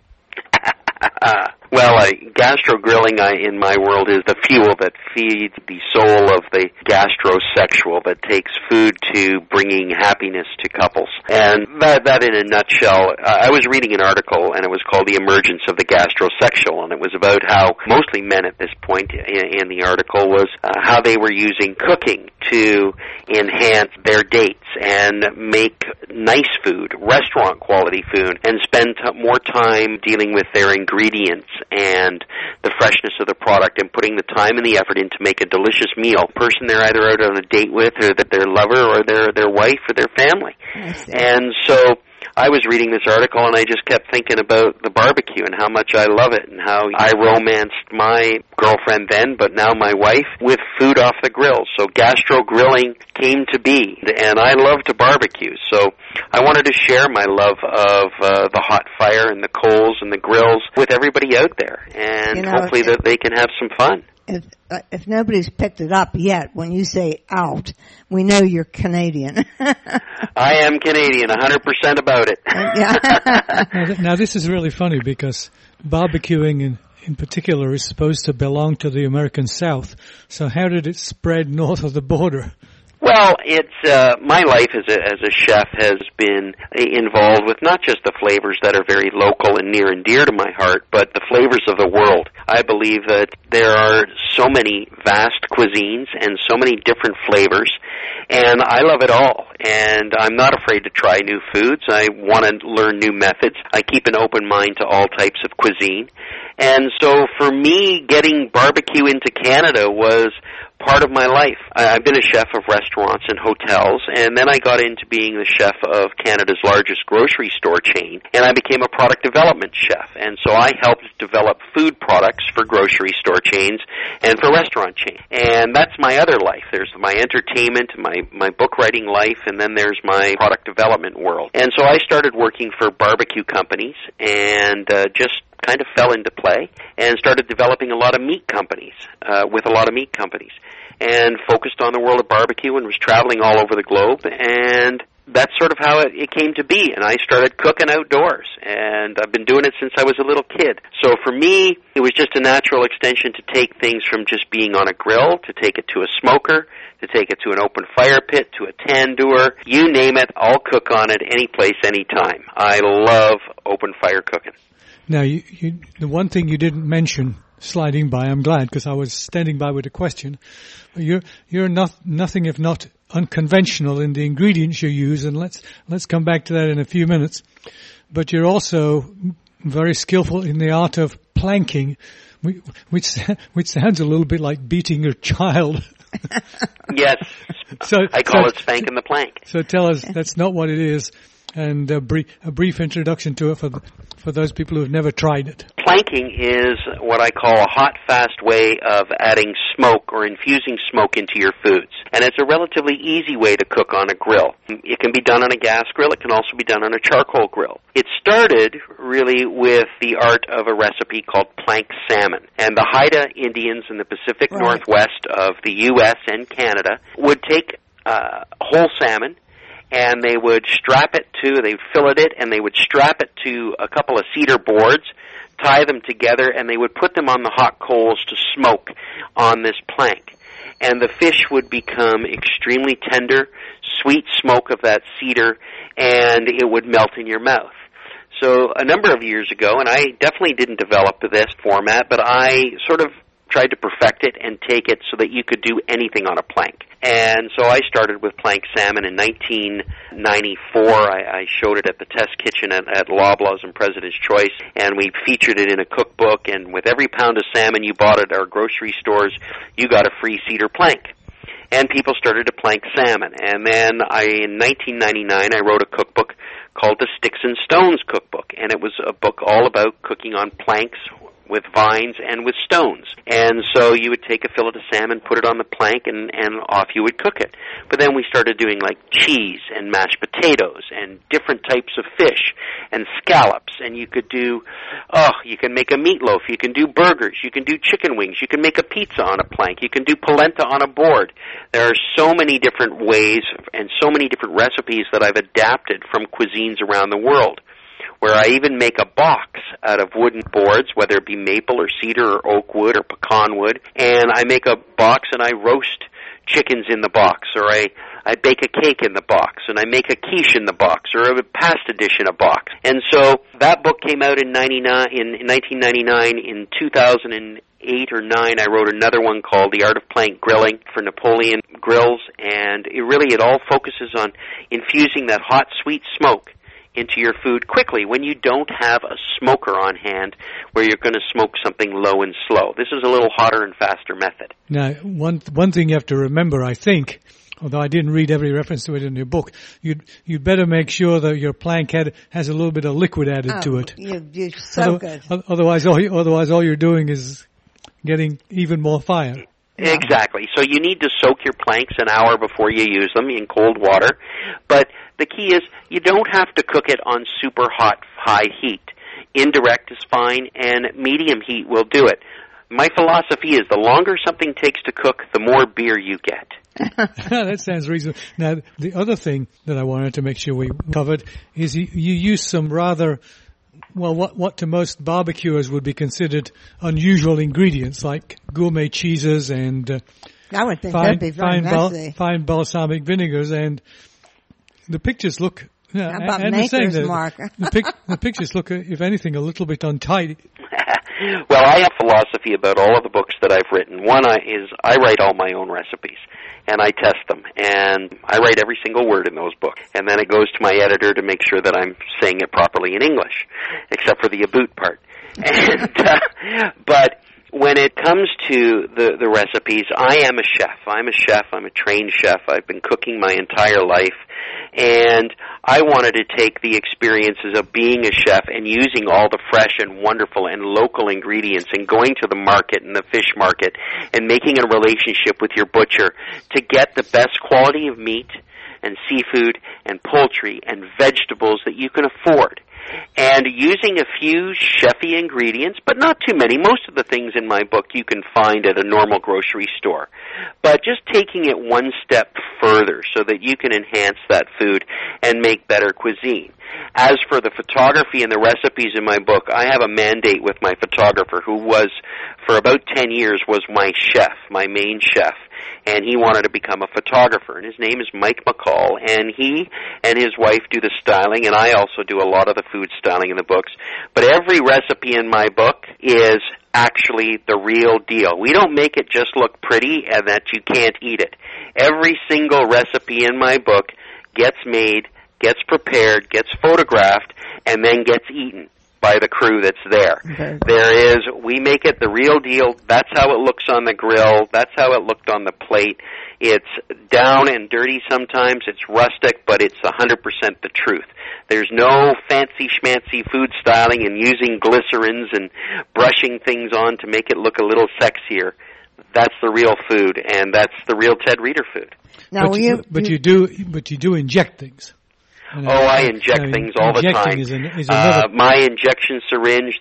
Well, gastro grilling in my world is the fuel that feeds the soul of the gastrosexual, that takes food to bringing happiness to couples. And that in a nutshell, I was reading an article, and it was called The Emergence of the Gastrosexual, and it was about how mostly men at this point in the article was how they were using cooking to enhance their dates and make nice food, restaurant quality food, and spend more time dealing with their ingredients and the freshness of the product and putting the time and the effort in to make a delicious meal. Person they're either out on a date with, or that their lover, or their wife, or their family. And so I was reading this article, and I just kept thinking about the barbecue and how much I love it, and how I romanced my girlfriend then, but now my wife, with food off the grill. So gastro grilling came to be, and I love to barbecue. So I wanted to share my love of the hot fire and the coals and the grills with everybody out there, and hopefully that they can have some fun. If nobody's picked it up yet, when you say out, we know you're Canadian. I am Canadian, 100% about it. Now, this is really funny because barbecuing in particular is supposed to belong to the American South. So how did it spread north of the border? Well, it's my life as a chef has been involved with not just the flavors that are very local and near and dear to my heart, but the flavors of the world. I believe that there are so many vast cuisines and so many different flavors, and I love it all. And I'm not afraid to try new foods. I want to learn new methods. I keep an open mind to all types of cuisine. And so for me, getting barbecue into Canada was part of my life. I've been a chef of restaurants and hotels, and then I got into being the chef of Canada's largest grocery store chain, and I became a product development chef. And so I helped develop food products for grocery store chains and for restaurant chains. And that's my other life. There's my entertainment, my book writing life, and then there's my product development world. And so I started working for barbecue companies and just kind of fell into play and started developing a lot of meat companies, with a lot of meat companies, and focused on the world of barbecue and was traveling all over the globe, and that's sort of how it came to be. And I started cooking outdoors, and I've been doing it since I was a little kid. So for me, it was just a natural extension to take things from just being on a grill, to take it to a smoker, to take it to an open fire pit, to a tandoor, you name it, I'll cook on it any place, anytime. I love open fire cooking. Now, the one thing you didn't mention, sliding by, I'm glad, because I was standing by with a question. You're nothing if not unconventional in the ingredients you use, and let's come back to that in a few minutes. But you're also very skillful in the art of planking, which sounds a little bit like beating your child. Yes, I call it spanking the plank. So tell us, that's not what it is. and a brief introduction to it for those people who have never tried it. Planking is what I call a hot, fast way of adding smoke or infusing smoke into your foods. And it's a relatively easy way to cook on a grill. It can be done on a gas grill. It can also be done on a charcoal grill. It started really with the art of a recipe called plank salmon. And the Haida Indians in the Pacific Northwest of the U.S. and Canada would take whole salmon, and they would they'd fillet it, and they would strap it to a couple of cedar boards, tie them together, and they would put them on the hot coals to smoke on this plank. And the fish would become extremely tender, sweet smoke of that cedar, and it would melt in your mouth. So a number of years ago, and I definitely didn't develop this format, but I sort of tried to perfect it and take it so that you could do anything on a plank. And so I started with plank salmon in 1994. I showed it at the test kitchen at Loblaws and President's Choice, and we featured it in a cookbook, and with every pound of salmon you bought at our grocery stores, you got a free cedar plank. And people started to plank salmon. And then in 1999, I wrote a cookbook called the Sticks and Stones Cookbook, and it was a book all about cooking on planks with vines and with stones. And so you would take a fillet of salmon, put it on the plank, and off you would cook it. But then we started doing like cheese and mashed potatoes and different types of fish and scallops. And you could do, you can make a meatloaf, you can do burgers, you can do chicken wings, you can make a pizza on a plank, you can do polenta on a board. There are so many different ways and so many different recipes that I've adapted from cuisines around the world, where I even make a box out of wooden boards, whether it be maple or cedar or oak wood or pecan wood, and I make a box and I roast chickens in the box, or I bake a cake in the box, and I make a quiche in the box, or a pasta dish in a box. And so that book came out in 1999. In 2008 or 9, I wrote another one called The Art of Plank Grilling for Napoleon Grills, and it all focuses on infusing that hot, sweet smoke into your food quickly when you don't have a smoker on hand where you're going to smoke something low and slow. This is a little hotter and faster method. Now, one thing you have to remember, I think, although I didn't read every reference to it in your book, you'd better make sure that your plank has a little bit of liquid added to it. You soak it. Otherwise, all you're doing is getting even more fire. Exactly. So you need to soak your planks an hour before you use them in cold water. But the key is you don't have to cook it on super hot, high heat. Indirect is fine, and medium heat will do it. My philosophy is the longer something takes to cook, the more beer you get. That sounds reasonable. Now, the other thing that I wanted to make sure we covered is you use some rather, what to most barbecuers would be considered unusual ingredients, like gourmet cheeses and I would think that'd be very messy. Fine balsamic vinegars, and the pictures look. How about makers, Mark? The pictures look, if anything, a little bit untidy. Well, I have philosophy about all of the books that I've written. One is I write all my own recipes, and I test them, and I write every single word in those books. And then it goes to my editor to make sure that I'm saying it properly in English, except for the about part. But when it comes to the recipes, I am a chef. I'm a trained chef. I've been cooking my entire life. And I wanted to take the experiences of being a chef and using all the fresh and wonderful and local ingredients and going to the market and the fish market and making a relationship with your butcher to get the best quality of meat and seafood and poultry and vegetables that you can afford. And using a few chefy ingredients, but not too many. Most of the things in my book you can find at a normal grocery store. But just taking it one step further so that you can enhance that food and make better cuisine. As for the photography and the recipes in my book, I have a mandate with my photographer who was, for about 10 years, was my chef, my main chef. And he wanted to become a photographer, and his name is Mike McCall, and he and his wife do the styling, and I also do a lot of the food styling in the books. But every recipe in my book is actually the real deal. We don't make it just look pretty and that you can't eat it. Every single recipe in my book gets made, gets prepared, gets photographed, and then gets eaten by the crew that's there. Okay. We make it the real deal. That's how it looks on the grill. That's how it looked on the plate. It's down and dirty sometimes. It's rustic, but it's 100% the truth. There's no fancy schmancy food styling and using glycerins and brushing things on to make it look a little sexier. That's the real food, and that's the real Ted Reader food. Now, but you do inject things. I inject things all the time. Is my injection syringe,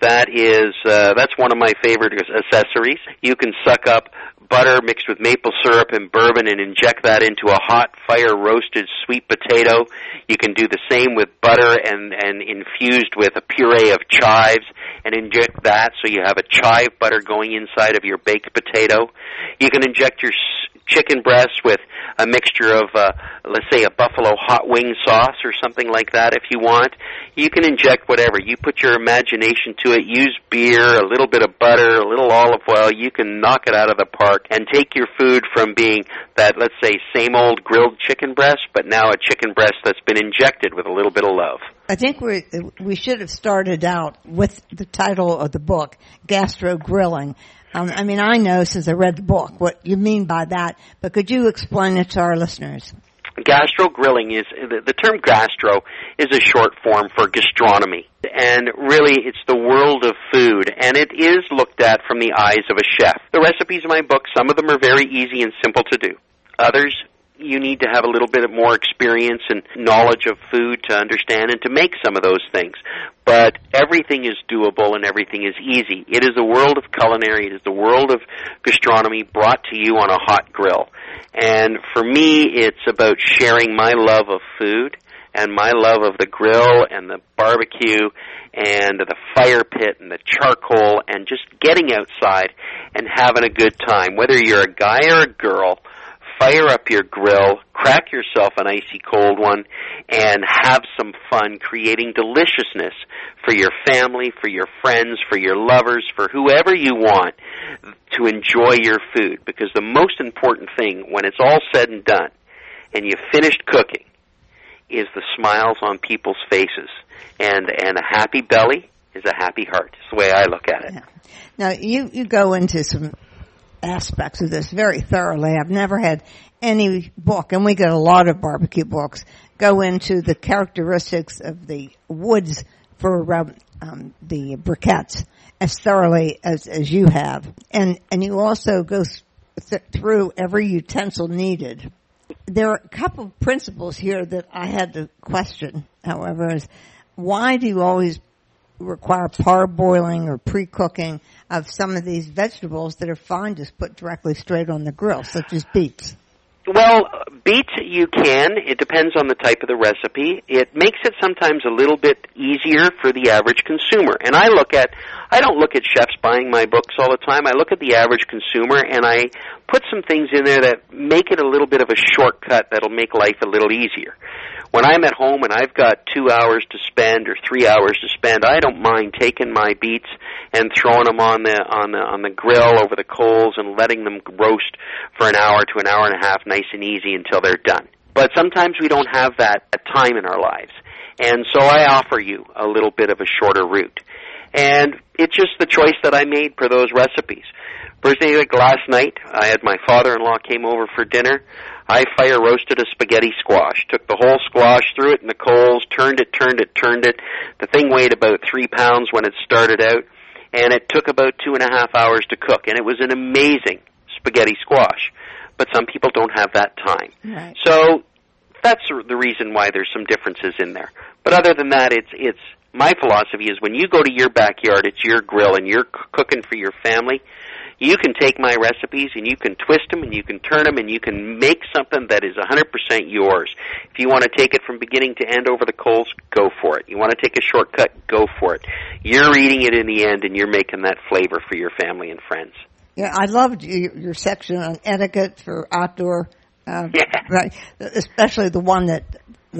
that's one of my favorite accessories. You can suck up butter mixed with maple syrup and bourbon and inject that into a hot fire roasted sweet potato. You can do the same with butter and infused with a puree of chives and inject that so you have a chive butter going inside of your baked potato. You can inject your chicken breasts with a mixture of, let's say, a buffalo hot wing sauce or something like that if you want. You can inject whatever. You put your imagination to it. Use beer, a little bit of butter, a little olive oil. You can knock it out of the park and take your food from being that, let's say, same old grilled chicken breast, but now a chicken breast that's been injected with a little bit of love. I think we should have started out with the title of the book, Gastro Grilling. I know since I read the book what you mean by that, but could you explain it to our listeners? Gastro grilling is, the term gastro is a short form for gastronomy. And really, it's the world of food, and it is looked at from the eyes of a chef. The recipes in my book, some of them are very easy and simple to do. Others, you need to have a little bit of more experience and knowledge of food to understand and to make some of those things. But everything is doable and everything is easy. It is a world of culinary. It is the world of gastronomy brought to you on a hot grill. And for me, it's about sharing my love of food and my love of the grill and the barbecue and the fire pit and the charcoal and just getting outside and having a good time. Whether you're a guy or a girl, fire up your grill, crack yourself an icy cold one, and have some fun creating deliciousness for your family, for your friends, for your lovers, for whoever you want to enjoy your food. Because the most important thing, when it's all said and done, and you've finished cooking, is the smiles on people's faces. And a happy belly is a happy heart. It's the way I look at it. Yeah. Now, you go into some aspects of this very thoroughly. I've never had any book, and we get a lot of barbecue books, go into the characteristics of the woods for the briquettes as thoroughly as you have. And you also go through every utensil needed. There are a couple of principles here that I had to question, however, is why do you always require parboiling or pre-cooking of some of these vegetables that are fine just put directly straight on the grill, such as beets? Well, beets you can. It depends on the type of the recipe. It makes it sometimes a little bit easier for the average consumer. And I don't look at chefs buying my books all the time. I look at the average consumer and I put some things in there that make it a little bit of a shortcut that'll make life a little easier. When I'm at home and I've got 2 hours to spend or 3 hours to spend, I don't mind taking my beets and throwing them on the grill over the coals and letting them roast for an hour to an hour and a half, nice and easy until they're done. But sometimes we don't have that time in our lives, and so I offer you a little bit of a shorter route. And it's just the choice that I made for those recipes. For example, like last night, I had my father-in-law came over for dinner. I fire roasted a spaghetti squash. Took the whole squash, threw it in the coals, turned it. The thing weighed about 3 pounds when it started out, and it took about 2.5 hours to cook. And it was an amazing spaghetti squash. But some people don't have that time. Right. So that's the reason why there's some differences in there. But other than that, it's my philosophy is when you go to your backyard, it's your grill, and you're cooking for your family, you can take my recipes and you can twist them and you can turn them and you can make something that is 100% yours. If you want to take it from beginning to end over the coals, go for it. You want to take a shortcut, go for it. You're eating it in the end and you're making that flavor for your family and friends. Yeah, I loved your section on etiquette for outdoor, right, especially the one that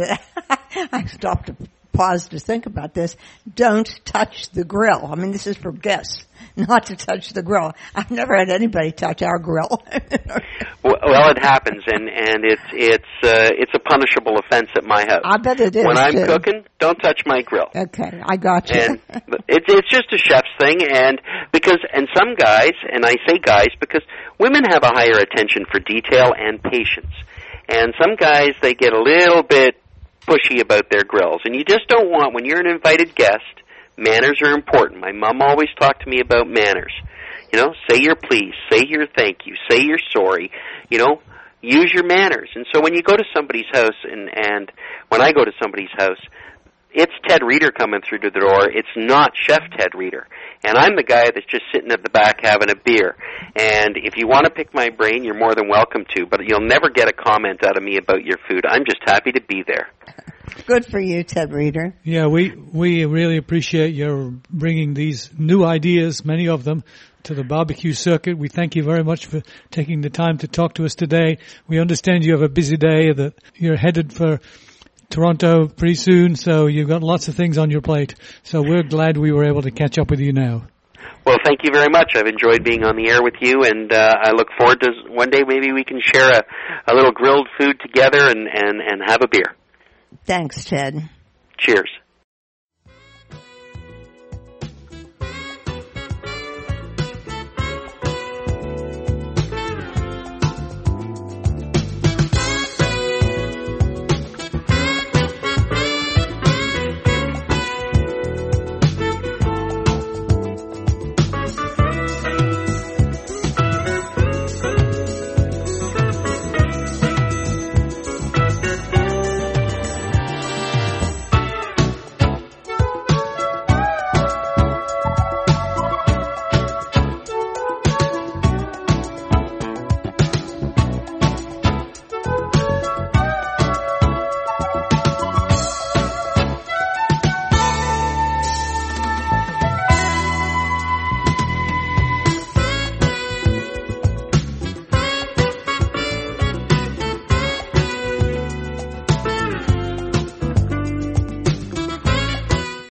I stopped to pause to think about this. Don't touch the grill. I mean, this is for guests, not to touch the grill. I've never had anybody touch our grill. Well, it happens, and it's a punishable offense at my house. I bet it is. When I'm too. cooking, don't touch my grill. Okay, I got you. And it's just a chef's thing, and some guys, and I say guys because women have a higher attention for detail and patience, and some guys they get a little bit pushy about their grills. And you just don't want, when you're an invited guest, manners are important. My mom always talked to me about manners. You know, say your please, say your thank you, say your sorry, you know, use your manners. And so when you go to somebody's house, and when I go to somebody's house, it's Ted Reeder coming through the door. It's not Chef Ted Reeder. And I'm the guy that's just sitting at the back having a beer. And if you want to pick my brain, you're more than welcome to. But you'll never get a comment out of me about your food. I'm just happy to be there. Good for you, Ted Reeder. Yeah, we really appreciate your bringing these new ideas, many of them, to the barbecue circuit. We thank you very much for taking the time to talk to us today. We understand you have a busy day, that you're headed for Toronto pretty soon, so you've got lots of things on your plate. So we're glad we were able to catch up with you now. Well, thank you very much. I've enjoyed being on the air with you, and I look forward to one day maybe we can share a little grilled food together and have a beer. Thanks, Ted. Cheers.